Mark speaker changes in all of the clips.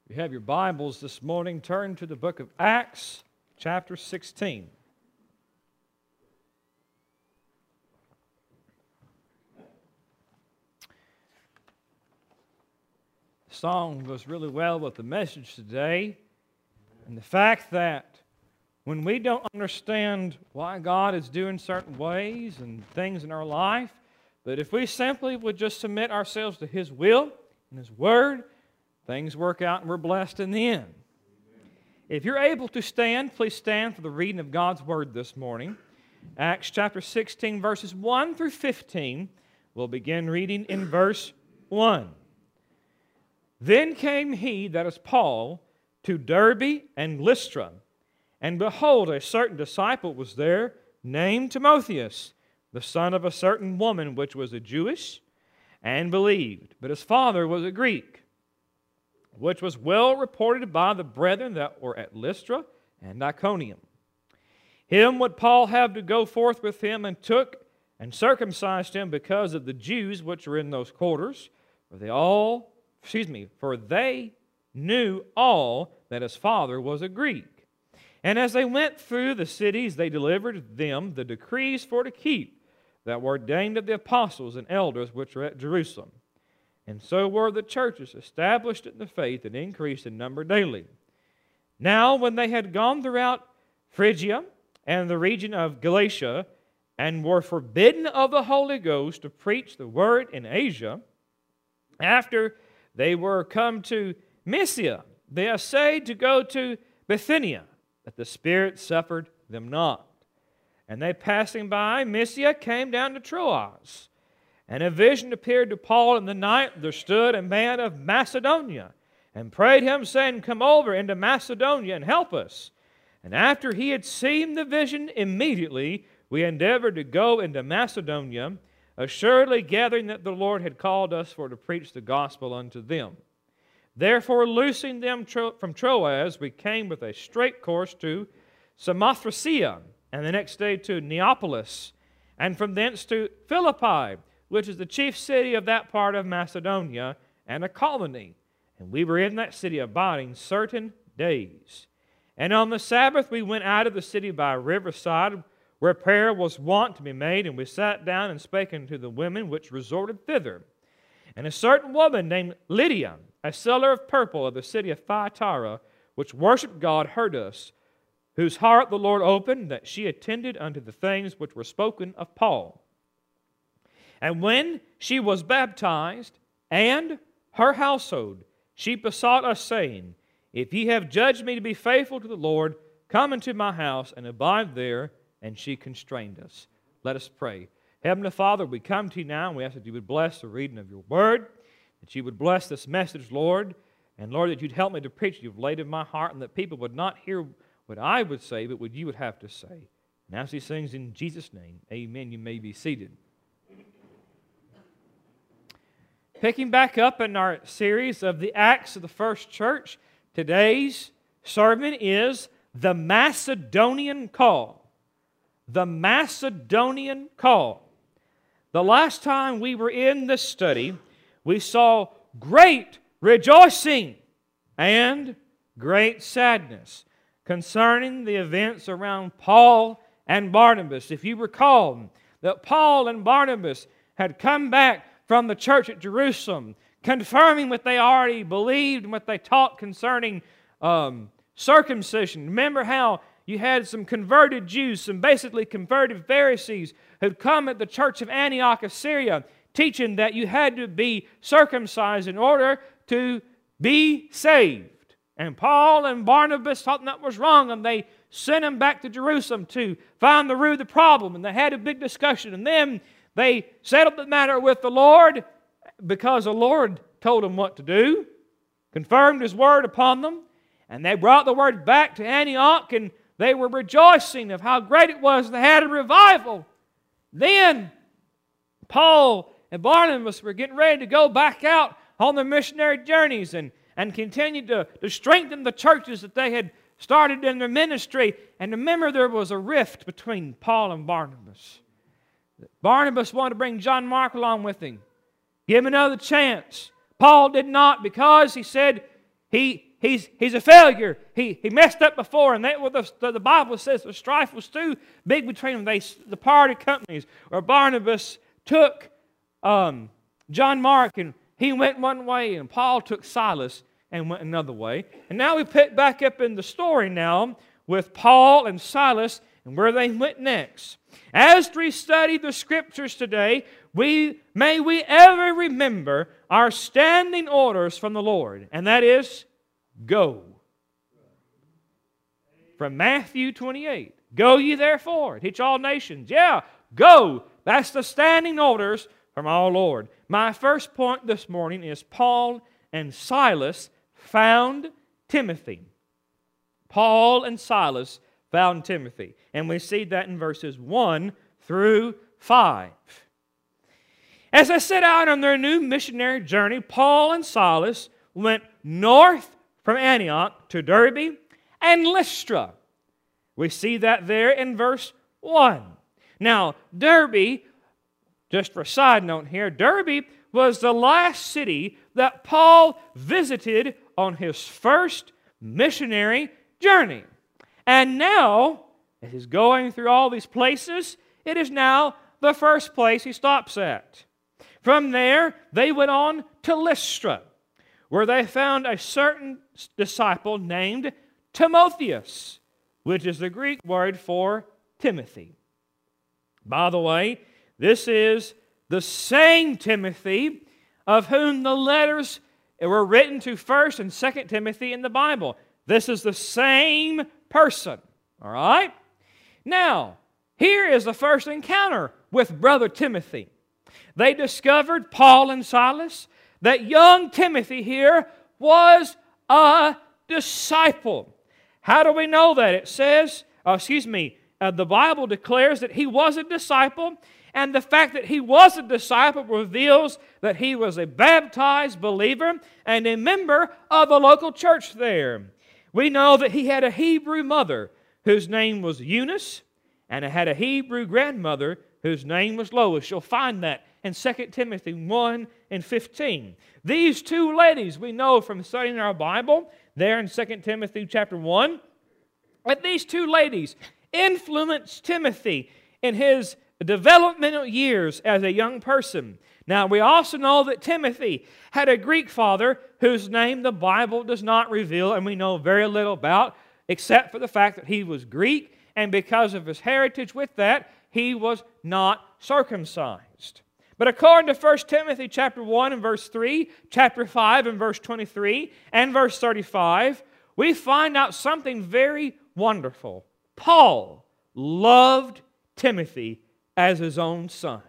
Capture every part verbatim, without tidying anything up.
Speaker 1: If you have your Bibles this morning, turn to the book of Acts, chapter sixteen. The song goes really well with the message today, and the fact that when we don't understand why God is doing certain ways and things in our life, but if we simply would just submit ourselves to His will and His Word, things work out and we're blessed in the end. If you're able to stand, please stand for the reading of God's Word this morning. Acts chapter sixteen, verses one through fifteen. We'll begin reading in verse one. Then came he, that is Paul, to Derbe and Lystra. And behold, a certain disciple was there, named Timotheus, the son of a certain woman which was a Jewess, and believed. But his father was a Greek, which was well reported by the brethren that were at Lystra and Iconium. Him would Paul have to go forth with him, and took and circumcised him because of the Jews which were in those quarters, for they all, excuse me, for they knew all that his father was a Greek. And as they went through the cities, they delivered them the decrees for to keep, that were ordained of the apostles and elders which were at Jerusalem. And so were the churches established in the faith and increased in number daily. Now when they had gone throughout Phrygia and the region of Galatia, and were forbidden of the Holy Ghost to preach the word in Asia, after they were come to Mysia, they essayed to go to Bithynia, that the Spirit suffered them not. And they passing by Mysia came down to Troas. And a vision appeared to Paul in the night. There stood a man of Macedonia, and prayed him, saying, Come over into Macedonia and help us. And after he had seen the vision, immediately we endeavored to go into Macedonia, assuredly gathering that the Lord had called us for to preach the gospel unto them. Therefore, loosing them from Troas, we came with a straight course to Samothracia, and the next day to Neapolis, and from thence to Philippi, which is the chief city of that part of Macedonia, and a colony. And we were in that city abiding certain days. And on the Sabbath we went out of the city by a riverside, where prayer was wont to be made, and we sat down and spake unto the women which resorted thither. And a certain woman named Lydia, a seller of purple of the city of Thyatira, which worshipped God, heard us, whose heart the Lord opened, that she attended unto the things which were spoken of Paul. And when she was baptized, and her household, she besought us, saying, If ye have judged me to be faithful to the Lord, come into my house and abide there. And she constrained us. Let us pray. Heavenly Father, we come to you now, and we ask that you would bless the reading of your word, that you would bless this message, Lord, and Lord, that you'd help me to preach you've laid in my heart, and that people would not hear what I would say, but what you would have to say. And ask these things in Jesus' name. Amen. You may be seated. Picking back up in our series of the Acts of the First Church, today's sermon is the Macedonian Call. The Macedonian Call. The last time we were in this study, we saw great rejoicing and great sadness concerning the events around Paul and Barnabas. If you recall that Paul and Barnabas had come back from the church at Jerusalem, confirming what they already believed and what they taught concerning um, circumcision. Remember how you had some converted Jews, some basically converted Pharisees who'd come at the church of Antioch of Syria, teaching that you had to be circumcised in order to be saved. And Paul and Barnabas thought that was wrong, and they sent them back to Jerusalem to find the root of the problem. And they had a big discussion, and then they settled the matter with the Lord because the Lord told them what to do, confirmed His word upon them, and they brought the word back to Antioch, and they were rejoicing of how great it was. They had a revival. Then Paul and Barnabas were getting ready to go back out on their missionary journeys and, and continue to, to strengthen the churches that they had started in their ministry. And remember, there was a rift between Paul and Barnabas. Barnabas wanted to bring John Mark along with him. Give him another chance. Paul did not, because he said he he's, he's a failure. He, he messed up before, and that what the, the Bible says the strife was too big between them. They the party companies, or Barnabas took um, John Mark, and he went one way, and Paul took Silas and went another way. And now we pick back up in the story now with Paul and Silas and where they went next. As we study the Scriptures today, we may we ever remember our standing orders from the Lord, and that is, go. From Matthew twenty-eight, go ye therefore, teach all nations. Yeah, go. That's the standing orders from our Lord. My first point this morning is Paul and Silas found Timothy. Paul and Silas found Timothy. And we see that in verses one through five. As they set out on their new missionary journey, Paul and Silas went north from Antioch to Derbe and Lystra. We see that there in verse one. Now, Derbe, just for a side note here, Derbe was the last city that Paul visited on his first missionary journey. And now, as he's going through all these places, it is now the first place he stops at. From there, they went on to Lystra, where they found a certain disciple named Timotheus, which is the Greek word for Timothy. By the way, this is the same Timothy of whom the letters were written to First and Second Timothy in the Bible. This is the same person. All right? Now, here is the first encounter with Brother Timothy. They discovered, Paul and Silas, that young Timothy here was a disciple. How do we know that? It says, oh, excuse me, uh, the Bible declares that he was a disciple, and the fact that he was a disciple reveals that he was a baptized believer and a member of a local church there. We know that he had a Hebrew mother whose name was Eunice, and had a Hebrew grandmother whose name was Lois. You'll find that in Second Timothy one and fifteen. These two ladies, we know from studying our Bible, there in Second Timothy chapter one, that these two ladies influenced Timothy in his developmental years as a young person. Now, we also know that Timothy had a Greek father whose name the Bible does not reveal, and we know very little about, except for the fact that he was Greek, and because of his heritage with that, he was not circumcised. But according to First Timothy chapter one and verse three, chapter five and verse twenty-three, and verse thirty-five, we find out something very wonderful. Paul loved Timothy as his own son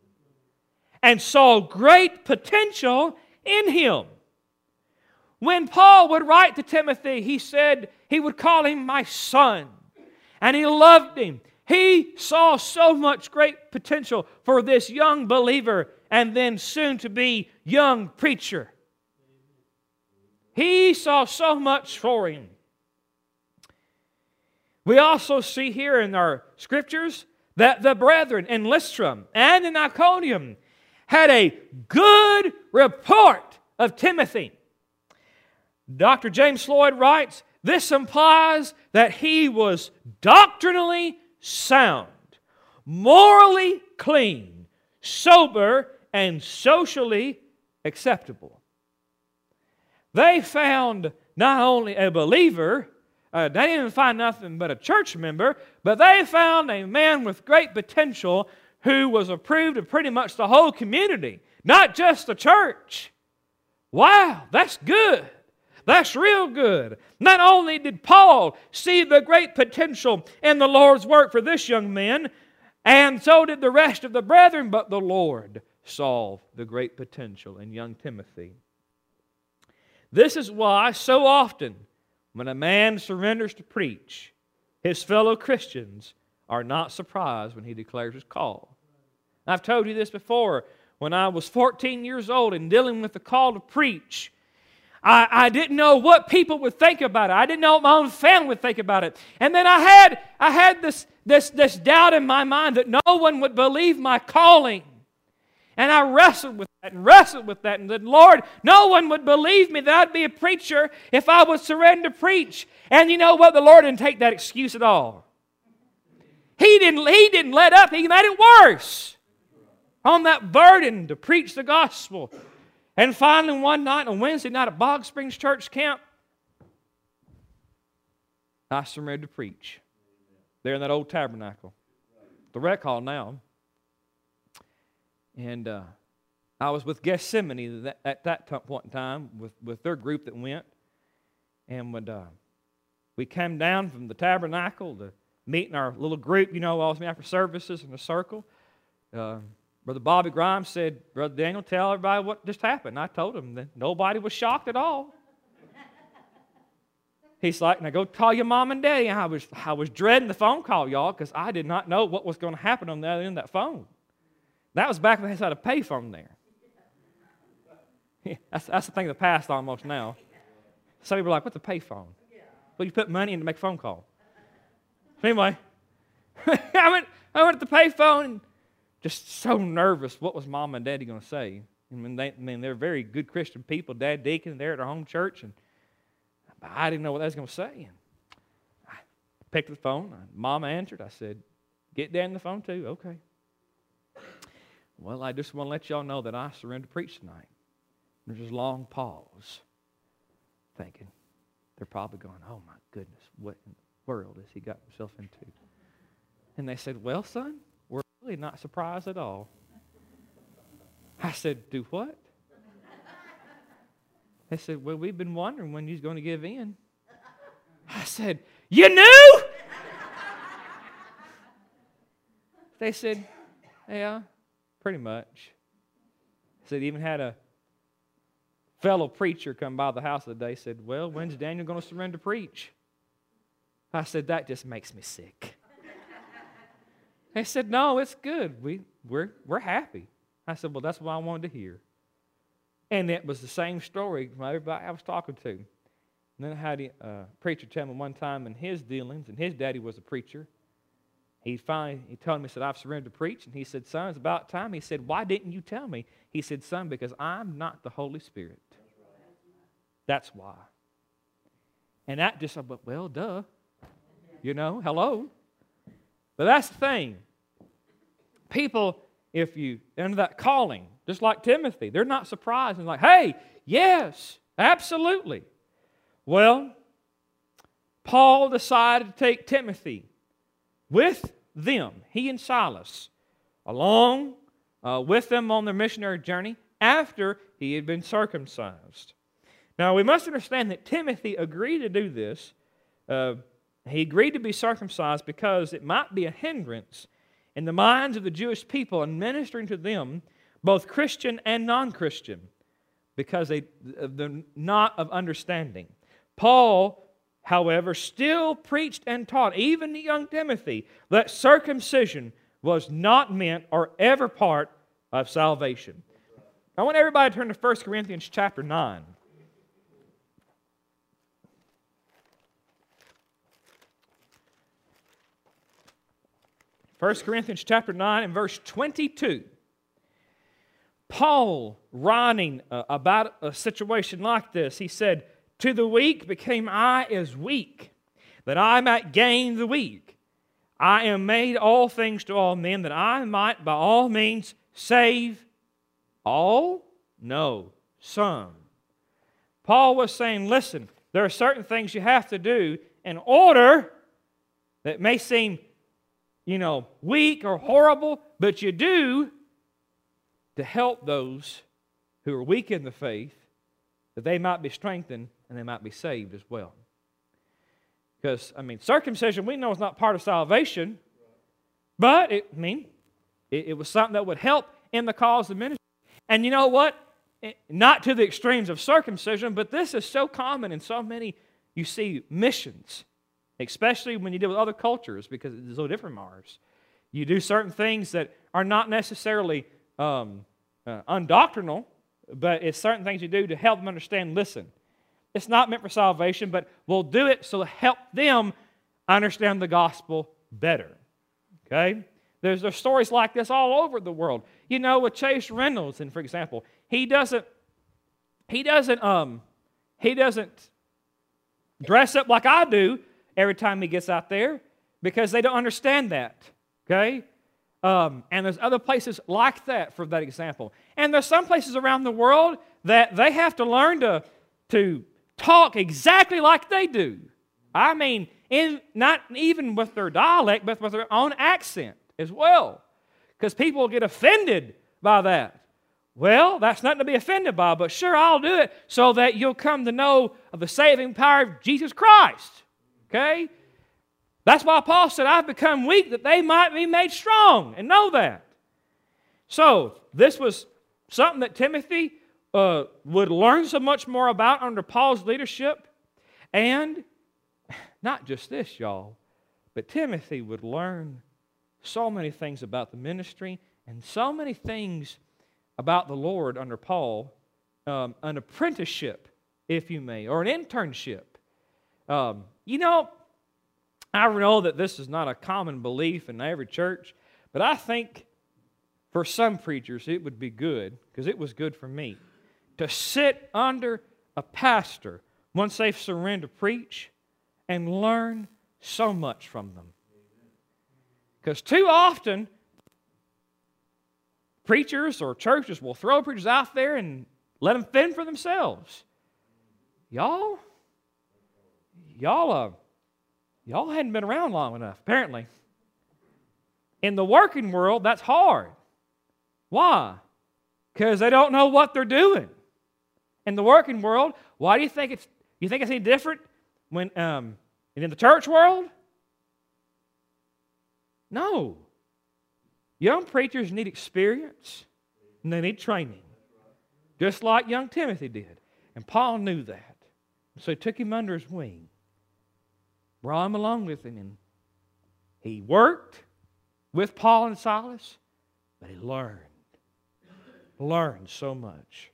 Speaker 1: and saw great potential in him. When Paul would write to Timothy, he said he would call him my son, and he loved him. He saw so much great potential for this young believer and then soon to be young preacher. He saw so much for him. We also see here in our scriptures that the brethren in Lystra and in Iconium had a good report of Timothy. Doctor James Floyd writes, this implies that he was doctrinally sound, morally clean, sober, and socially acceptable. They found not only a believer, uh, they didn't find nothing but a church member, but they found a man with great potential who was approved of pretty much the whole community, not just the church. Wow, that's good. That's real good. Not only did Paul see the great potential in the Lord's work for this young man, and so did the rest of the brethren, but the Lord saw the great potential in young Timothy. This is why so often when a man surrenders to preach, his fellow Christians are not surprised when he declares his call. I've told you this before. When I was fourteen years old and dealing with the call to preach, I, I didn't know what people would think about it. I didn't know what my own family would think about it. And then I had I had this, this, this doubt in my mind that no one would believe my calling. And I wrestled with that and wrestled with that and said, Lord, no one would believe me that I'd be a preacher if I would surrender to preach. And you know what? The Lord didn't take that excuse at all. He didn't, he didn't let up. He made it worse on that burden to preach the gospel. And finally, one night, on Wednesday night at Bog Springs Church Camp, I surrendered to preach there in that old tabernacle. The rec hall now. And uh, I was with Gethsemane that, at that point in time with, with their group that went. And when uh, we came down from the tabernacle to meet in our little group, you know, always meet after services in a circle. Uh, Brother Bobby Grimes said, Brother Daniel, tell everybody what just happened. I told him that nobody was shocked at all. He's like, now go call your mom and daddy. And I was, I was dreading the phone call, y'all, because I did not know what was going to happen on the other end of that phone. That was back when they had a pay phone there. Yeah, that's, that's the thing of the past almost now. Some people are like, what's a pay phone? Well, you put money in to make a phone call. So anyway, I went, I went to the pay phone and just so nervous. What was mom and daddy going to say? I mean, they, I mean, they're very good Christian people. Dad deacon there at our home church, and I didn't know what they was going to say. And I picked up the phone. Mama answered. I said, "Get Dad on the phone too." Okay. Well, I just want to let y'all know that I surrendered to preach tonight. There's this long pause, thinking they're probably going, "Oh my goodness, what in the world has he got himself into?" And they said, "Well, son, we're really not surprised at all." I said, "Do what?" They said, "Well, we've been wondering when you're going to give in." I said, "You knew?" They said, "Yeah, pretty much." I said, even had a fellow preacher come by the house the other day, said, "Well, when's Daniel going to surrender to preach?" I said, "That just makes me sick." They said, "No, it's good. We, we're, we're happy." I said, "Well, that's what I wanted to hear." And it was the same story from everybody I was talking to. And then I had a uh, preacher tell me one time in his dealings, and his daddy was a preacher. He finally, he told me, he said, "I've surrendered to preach." And he said, "Son, it's about time." He said, "Why didn't you tell me?" He said, "Son, because I'm not the Holy Spirit. That's why." And that just, well, duh. You know, hello. But that's the thing. People, if you enter that calling, just like Timothy, they're not surprised and like, "Hey, yes, absolutely." Well, Paul decided to take Timothy with them, he and Silas, along uh, with them on their missionary journey after he had been circumcised. Now, we must understand that Timothy agreed to do this. Uh, he agreed to be circumcised because it might be a hindrance in the minds of the Jewish people in ministering to them, both Christian and non-Christian, because they, of the not of understanding. Paul, however, still preached and taught, even to young Timothy, that circumcision was not meant or ever part of salvation. I want everybody to turn to First Corinthians chapter nine. First Corinthians chapter nine and verse twenty-two. Paul, writing uh, about a situation like this, he said, "To the weak became I as weak, that I might gain the weak. I am made all things to all men, that I might by all means save all?" No, some. Paul was saying, listen, there are certain things you have to do in order that may seem, you know, weak or horrible, but you do to help those who are weak in the faith, that they might be strengthened and they might be saved as well. Because, I mean, circumcision we know is not part of salvation, but, it, I mean, it, it was something that would help in the cause of ministry. And you know what? It, not to the extremes of circumcision, but this is so common in so many, you see, missions, especially when you deal with other cultures, because it's so different from ours. You do certain things that are not necessarily um, uh, undoctrinal, but it's certain things you do to help them understand, listen, it's not meant for salvation, but we'll do it so to help them understand the gospel better. Okay? There's, there's stories like this all over the world. You know, with Chase Reynolds, and for example, he doesn't, he doesn't, um, he doesn't dress up like I do every time he gets out there because they don't understand that. Okay, um, and there's other places like that for that example. And there's some places around the world that they have to learn to to talk exactly like they do. I mean, in not even with their dialect, but with their own accent as well. Because people get offended by that. Well, that's nothing to be offended by, but sure, I'll do it so that you'll come to know of the saving power of Jesus Christ. Okay? That's why Paul said, I've become weak that they might be made strong, and know that. So, this was something that Timothy uh, would learn so much more about under Paul's leadership. And not just this, y'all, but Timothy would learn so many things about the ministry and so many things about the Lord under Paul, um, an apprenticeship, if you may, or an internship. Um, you know, I know that this is not a common belief in every church, but I think for some preachers it would be good, because it was good for me, to sit under a pastor once they've surrendered to preach and learn so much from them. Because too often, preachers or churches will throw preachers out there and let them fend for themselves. Y'all, y'all, uh, y'all hadn't been around long enough, apparently. In the working world, that's hard. Why? Because they don't know what they're doing. In the working world, why do you think it's? You think it's any different when um, in the church world? No. Young preachers need experience and they need training, just like young Timothy did. And Paul knew that. So he took him under his wing, brought him along with him, and he worked with Paul and Silas, but he learned, learned so much.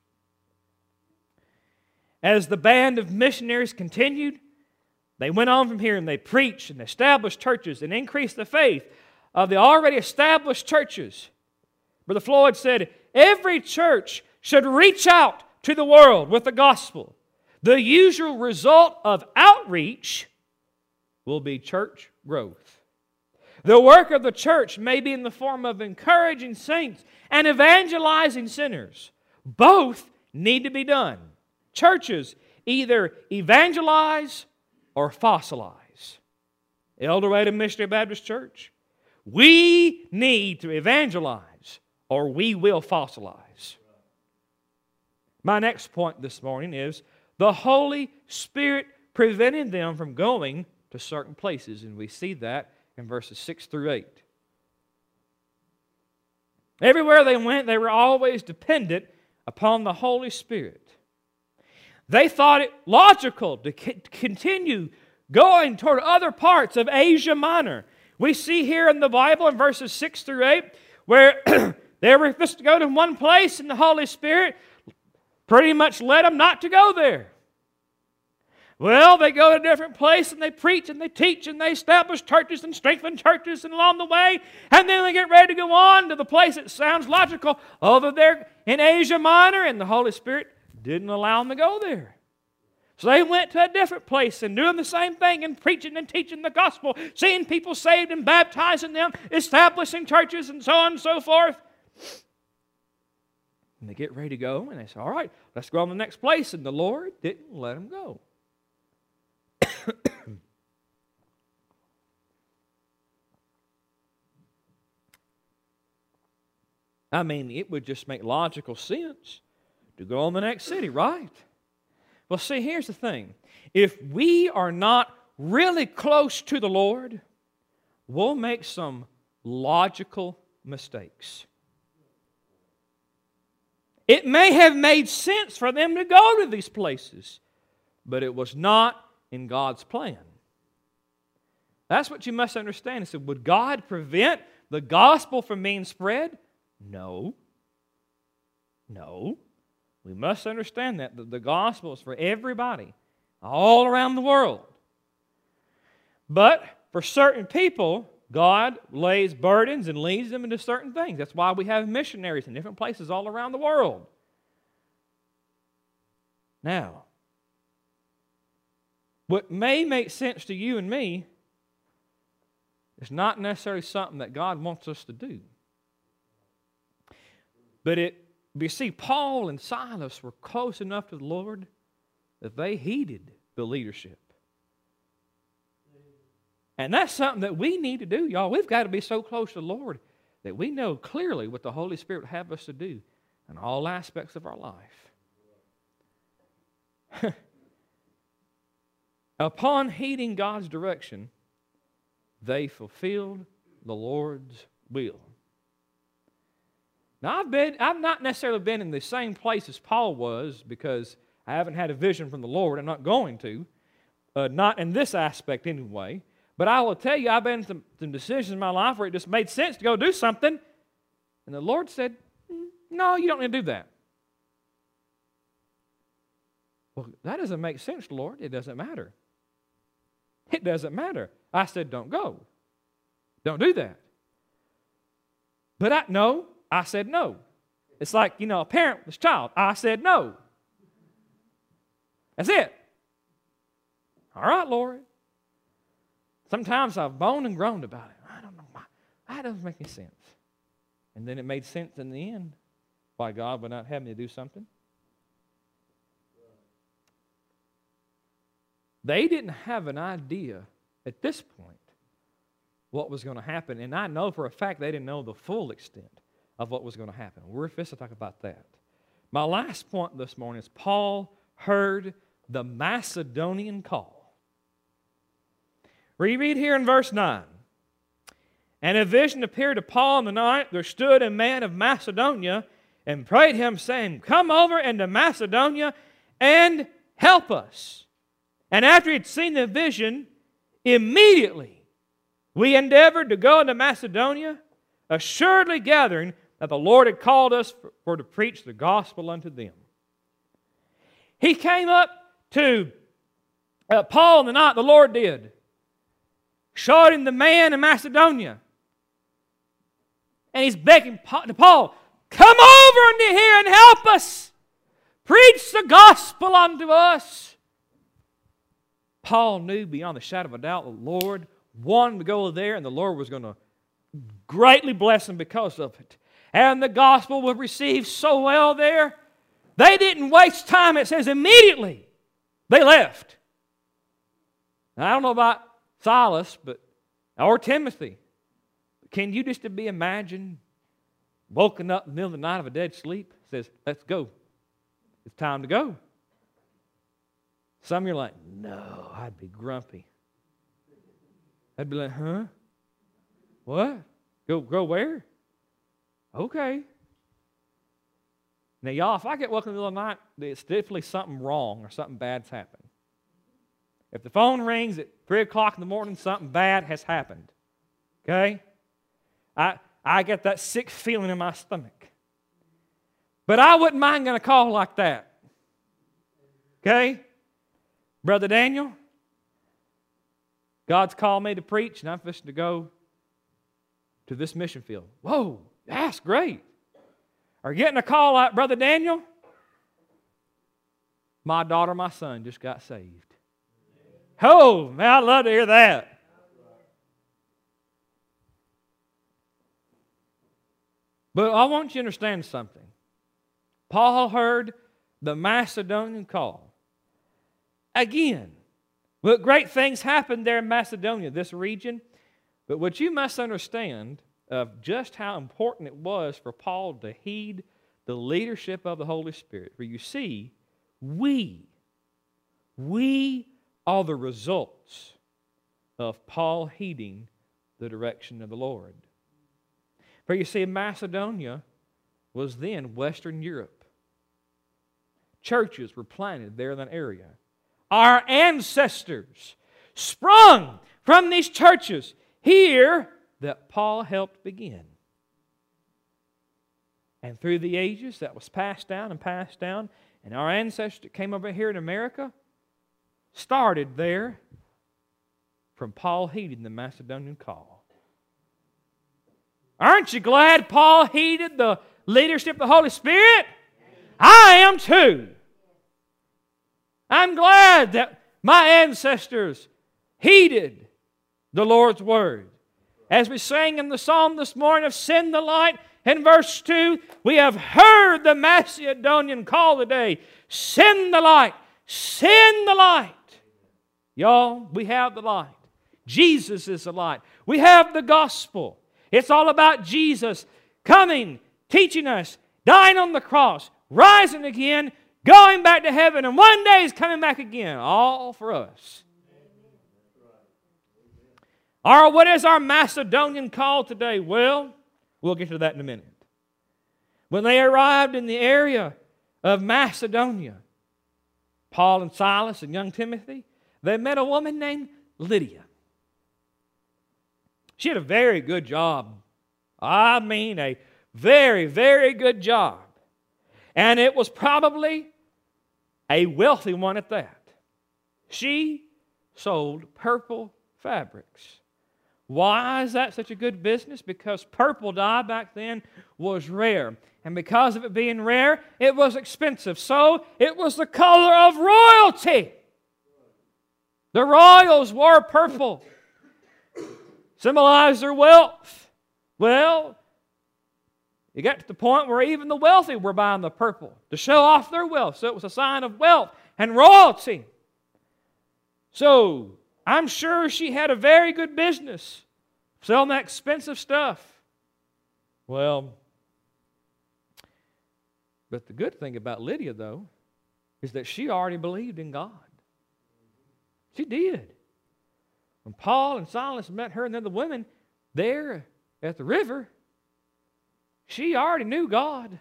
Speaker 1: As the band of missionaries continued, they went on from here and they preached and established churches and increased the faith of the already established churches. Brother Floyd said, every church should reach out to the world with the gospel. The usual result of outreach will be church growth. The work of the church may be in the form of encouraging saints and evangelizing sinners. Both need to be done. Churches either evangelize or fossilize. El Dorado Missionary Baptist Church, we need to evangelize or we will fossilize. My next point this morning is the Holy Spirit preventing them from going to certain places, and we see that in verses six through eight. Everywhere they went, they were always dependent upon the Holy Spirit. They thought it logical to continue going toward other parts of Asia Minor. We see here in the Bible in verses six through eight where they were supposed to go to one place and the Holy Spirit pretty much led them not to go there. Well, they go to a different place and they preach and they teach and they establish churches and strengthen churches and along the way, and then they get ready to go on to the place that sounds logical over there in Asia Minor, and the Holy Spirit didn't allow them to go there. So they went to a different place and doing the same thing and preaching and teaching the gospel, seeing people saved and baptizing them, establishing churches and so on and so forth. And they get ready to go and they say, all right, let's go on to the next place. And the Lord didn't let them go. I mean, it would just make logical sense to go on the next city, right? Well, see, here's the thing. If we are not really close to the Lord, we'll make some logical mistakes. It may have made sense for them to go to these places, but it was not in God's plan. That's what you must understand. He said, would God prevent the gospel from being spread? No. No. We must understand that the gospel is for everybody, all around the world. But for certain people, God lays burdens and leads them into certain things. That's why we have missionaries in different places all around the world. Now, what may make sense to you and me is not necessarily something that God wants us to do. But it, you see, Paul and Silas were close enough to the Lord that they heeded the leadership. And that's something that we need to do, y'all. We've got to be so close to the Lord that we know clearly what the Holy Spirit would have us to do in all aspects of our life. Upon heeding God's direction, they fulfilled the Lord's will. Now, I've been, I've not necessarily been in the same place as Paul was because I haven't had a vision from the Lord. I'm not going to. Uh, not in this aspect anyway. But I will tell you, I've been in some, some decisions in my life where it just made sense to go do something. And the Lord said, no, you don't need to do that. Well, that doesn't make sense, Lord. It doesn't matter. It doesn't matter. I said, don't go. Don't do that. But I, no, I said no. It's like, you know, a parent with a child. I said no. That's it. All right, Lord. Sometimes I've moaned and groaned about it. I don't know why. That doesn't make any sense. And then it made sense in the end why God would not have me to do something. They didn't have an idea at this point what was going to happen. And I know for a fact they didn't know the full extent of what was going to happen. We're fixing to talk about that. My last point this morning is Paul heard the Macedonian call. We read here in verse nine. And a vision appeared to Paul in the night. There stood a man of Macedonia and prayed him, saying, come over into Macedonia and help us. And after he had seen the vision, immediately we endeavored to go into Macedonia, assuredly gathering that the Lord had called us for, for to preach the gospel unto them. He came up to uh, Paul in the night, the Lord did. Showed him the man in Macedonia. And he's begging to Paul, come over into here and help us. Preach the gospel unto us. Paul knew beyond the shadow of a doubt the Lord wanted to go there and the Lord was going to greatly bless him because of it. And the gospel was received so well there. They didn't waste time. It says immediately they left. Now, I don't know about Silas, but or Timothy. Can you just be imagined woken up in the middle of the night of a dead sleep? Says, let's go. It's time to go. Some of you are like, no, I'd be grumpy. I'd be like, huh? What? Go go where? Okay. Now, y'all, if I get woken in the middle of the night, it's definitely something wrong or something bad's happened. If the phone rings at three o'clock in the morning, something bad has happened. Okay? I, I get that sick feeling in my stomach. But I wouldn't mind getting a call like that. Okay? Brother Daniel, God's called me to preach, and I'm fixing to go to this mission field. Whoa, that's great. Or getting a call like, Brother Daniel, my daughter, my son just got saved. Oh, man, I'd love to hear that. But I want you to understand something. Paul heard the Macedonian call. Again, look, great things happened there in Macedonia, this region. But what you must understand of just how important it was for Paul to heed the leadership of the Holy Spirit. For you see, we, we are the results of Paul heeding the direction of the Lord. For you see, Macedonia was then Western Europe. Churches were planted there in that area. Our ancestors sprung from these churches here that Paul helped begin. And through the ages, that was passed down and passed down. And our ancestors that came over here in America started there from Paul heeding the Macedonian call. Aren't you glad Paul heeded the leadership of the Holy Spirit? I am too. I'm glad that my ancestors heeded the Lord's Word. As we sang in the psalm this morning of Send the Light, in verse two, we have heard the Macedonian call today. Send the light. Send the light. Y'all, we have the light. Jesus is the light. We have the gospel. It's all about Jesus coming, teaching us, dying on the cross, rising again, going back to heaven, and one day He's coming back again, all for us. Our, what is our Macedonian call today? Well, we'll get to that in a minute. When they arrived in the area of Macedonia, Paul and Silas and young Timothy, they met a woman named Lydia. She had a very good job. I mean, a very, very good job. And it was probably a wealthy one at that. She sold purple fabrics. Why is that such a good business? Because purple dye back then was rare. And because of it being rare, it was expensive. So it was the color of royalty. The royals wore purple. Symbolized their wealth. Well, it got to the point where even the wealthy were buying the purple to show off their wealth. So it was a sign of wealth and royalty. So I'm sure she had a very good business selling that expensive stuff. Well, but the good thing about Lydia, though, is that she already believed in God. She did. When Paul and Silas met her and the other women there at the river, she already knew God.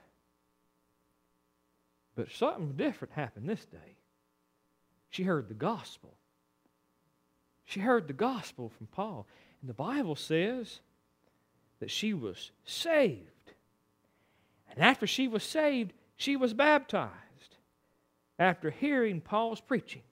Speaker 1: But something different happened this day. She heard the gospel. She heard the gospel from Paul. And the Bible says that she was saved. And after she was saved, she was baptized after hearing Paul's preaching.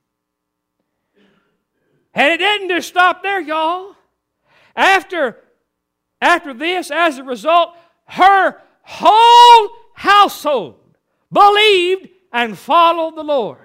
Speaker 1: And it didn't just stop there, y'all. After, after this, as a result, her whole household believed and followed the Lord.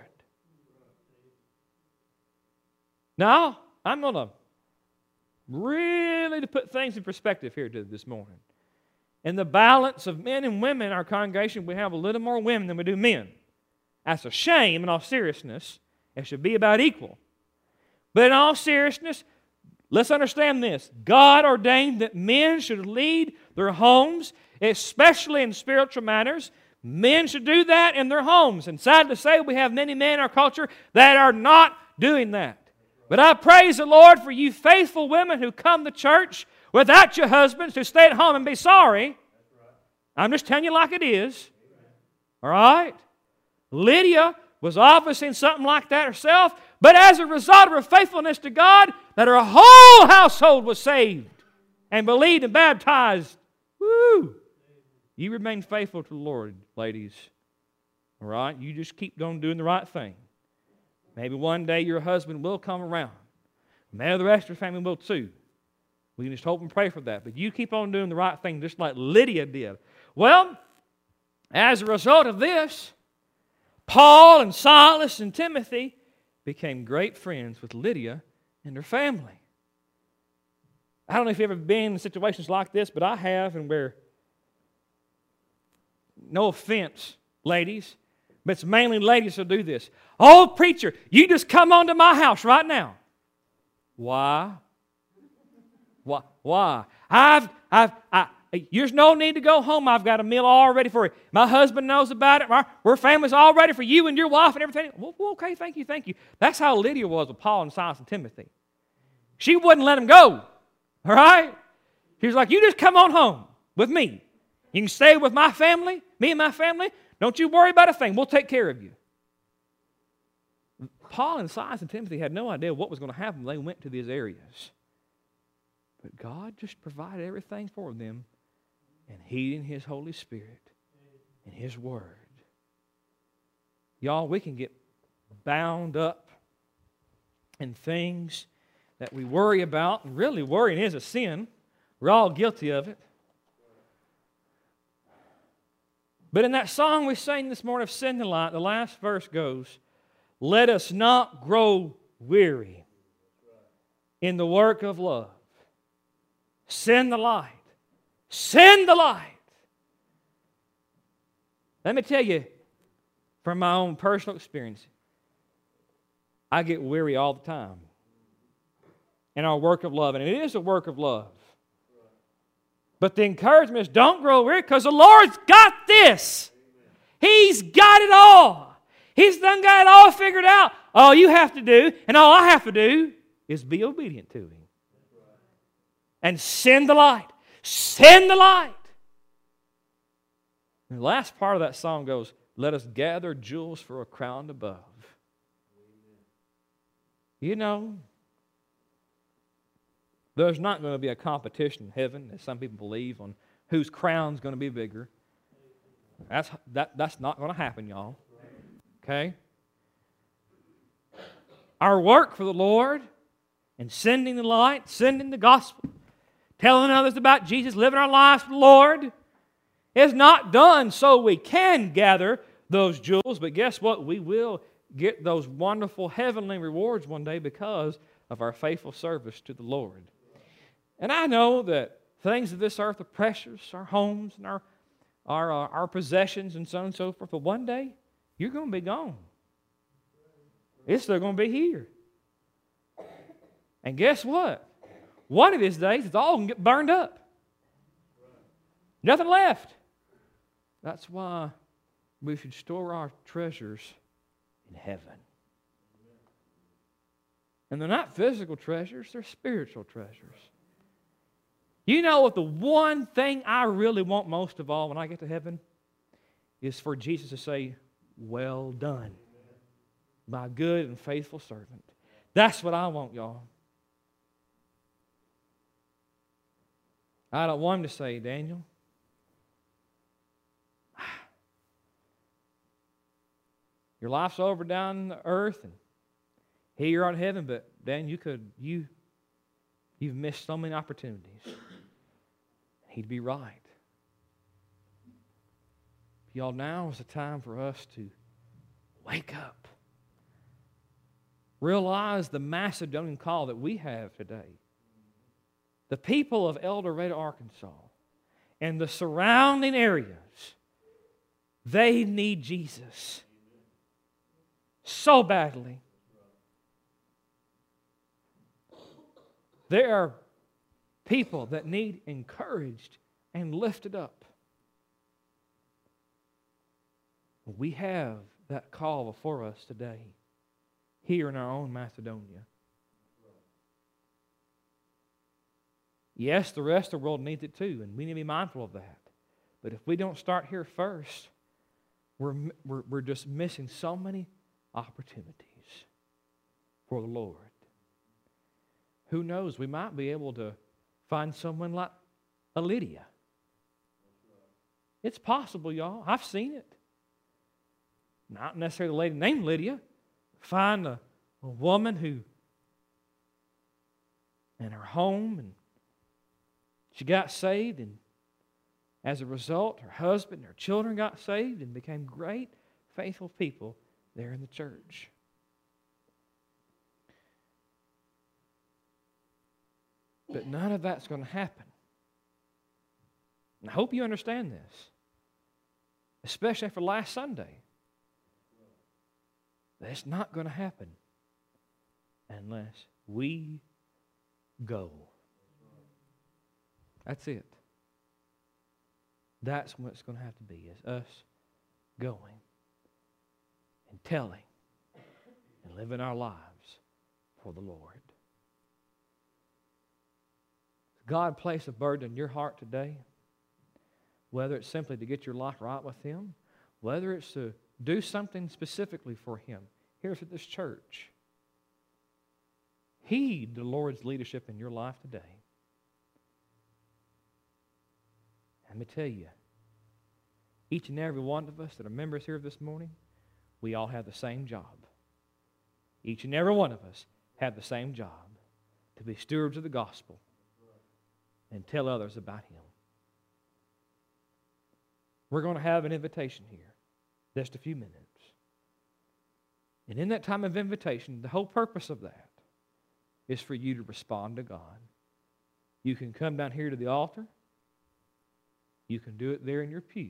Speaker 1: Now, I'm going to really to put things in perspective here this morning. In the balance of men and women in our congregation, we have a little more women than we do men. That's a shame in all seriousness. It should be about equal. But in all seriousness, let's understand this. God ordained that men should lead their homes, especially in spiritual matters. Men should do that in their homes. And sad to say, we have many men in our culture that are not doing that. But I praise the Lord for you faithful women who come to church without your husbands, who stay at home and be sorry. I'm just telling you like it is. All right? Lydia was obviously in something like that herself, but as a result of her faithfulness to God, that her whole household was saved and believed and baptized. Woo! You remain faithful to the Lord, ladies. All right? You just keep on doing the right thing. Maybe one day your husband will come around. Maybe the rest of your family will too. We can just hope and pray for that. But you keep on doing the right thing just like Lydia did. Well, as a result of this, Paul and Silas and Timothy became great friends with Lydia and her family. I don't know if you've ever been in situations like this, but I have, and where, no offense, ladies, but it's mainly ladies who do this. Oh, preacher, you just come on to my house right now. Why? Why? Why? I've, I've, I, there's no need to go home. I've got a meal all ready for you. My husband knows about it. Our, we're family's all ready for you and your wife and everything. Well, okay, thank you, thank you. That's how Lydia was with Paul and Silas and Timothy. She wouldn't let them go. All right? She was like, you just come on home with me. You can stay with my family, me and my family. Don't you worry about a thing. We'll take care of you. Paul and Silas and Timothy had no idea what was going to happen when they went to these areas. But God just provided everything for them, and heeding His Holy Spirit and His Word. Y'all, we can get bound up in things that we worry about. And really, worrying is a sin. We're all guilty of it. But in that song we sang this morning of Send the Light, the last verse goes, let us not grow weary in the work of love. Send the light. Send the light. Let me tell you, from my own personal experience, I get weary all the time in our work of love. And it is a work of love. But the encouragement is don't grow weary because the Lord's got this. He's got it all. He's done got it all figured out. All you have to do, and all I have to do, is be obedient to Him. And send the light. Send the light. And the last part of that song goes, let us gather jewels for a crown above. You know, there's not going to be a competition in heaven, as some people believe, on whose crown's going to be bigger. That's, that, that's not going to happen, y'all. Okay? Our work for the Lord and sending the light, sending the gospel, telling others about Jesus, living our lives for the Lord, is not done so we can gather those jewels, but guess what? We will get those wonderful heavenly rewards one day because of our faithful service to the Lord. And I know that things of this earth are precious, our homes and our, our, uh, our possessions and so on and so forth, but one day you're going to be gone. It's still going to be here. And guess what? One of these days, it's all going to get burned up. Nothing left. That's why we should store our treasures in heaven. And they're not physical treasures, they're spiritual treasures. You know what the one thing I really want most of all when I get to heaven is for Jesus to say, well done, my good and faithful servant. That's what I want, y'all. I don't want Him to say, Daniel, your life's over down on the earth, and here you're on heaven, but Dan, you could you you've missed so many opportunities. He'd be right. Y'all, now is the time for us to wake up. Realize the Macedonian call that we have today. The people of El Dorado, Arkansas, and the surrounding areas, they need Jesus so badly. There are people that need encouraged and lifted up. We have that call before us today, here in our own Macedonia. Yes, the rest of the world needs it too, and we need to be mindful of that. But if we don't start here first, we're, we're, we're just missing so many opportunities for the Lord. Who knows, we might be able to find someone like a Lydia. It's possible, y'all. I've seen it. Not necessarily a lady named Lydia. Find a, a woman who, in her home, and she got saved, and as a result, her husband and her children got saved and became great, faithful people there in the church. But none of that's going to happen. And I hope you understand this, especially after last Sunday. That's not going to happen unless we go. That's it. That's what it's going to have to be, is us going and telling and living our lives for the Lord. God place a burden in your heart today, whether it's simply to get your life right with Him, whether it's to do something specifically for Him. Here's at this church. Heed the Lord's leadership in your life today. Let me tell you, each and every one of us that are members here this morning, we all have the same job. Each and every one of us have the same job, to be stewards of the gospel and tell others about Him. we're going to have an invitation here, just a few minutes. And in that time of invitation, the whole purpose of that is for you to respond to God. You can come down here to the altar. You can do it there in your pew.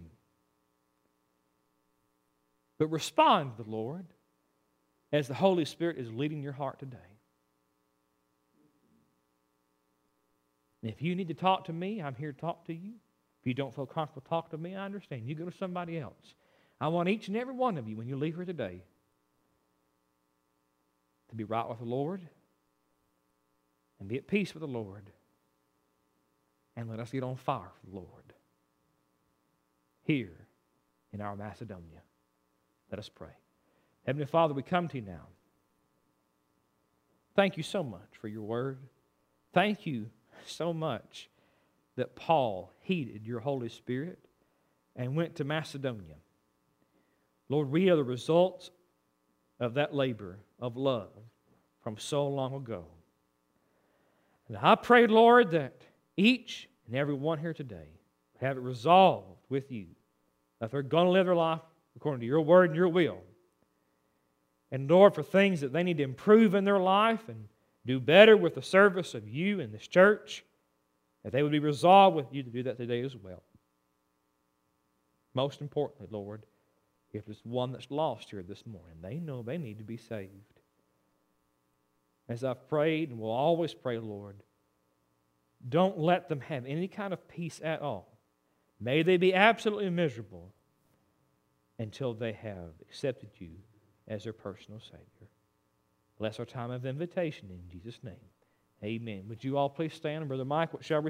Speaker 1: But respond to the Lord as the Holy Spirit is leading your heart today. And if you need to talk to me, I'm here to talk to you. If you don't feel comfortable talk to me, I understand. You go to somebody else. I want each and every one of you, when you leave here today, to be right with the Lord and be at peace with the Lord. And let us get on fire for the Lord here in our Macedonia. Let us pray. Heavenly Father, we come to you now. Thank you so much for your word. Thank you so much that Paul heeded your Holy Spirit and went to Macedonia. Lord, we are the results of that labor of love from so long ago. And I pray, Lord, that each and every one here today have it resolved with you that they're going to live their life according to your word and your will. And Lord, for things that they need to improve in their life and do better with the service of you and this church, that they would be resolved with you to do that today as well. Most importantly, Lord, if there's one that's lost here this morning, they know they need to be saved. As I've prayed and will always pray, Lord, don't let them have any kind of peace at all. May they be absolutely miserable until they have accepted you as their personal Savior. Bless our time of invitation in Jesus' name. Amen. Would you all please stand? And Brother Mike, what shall we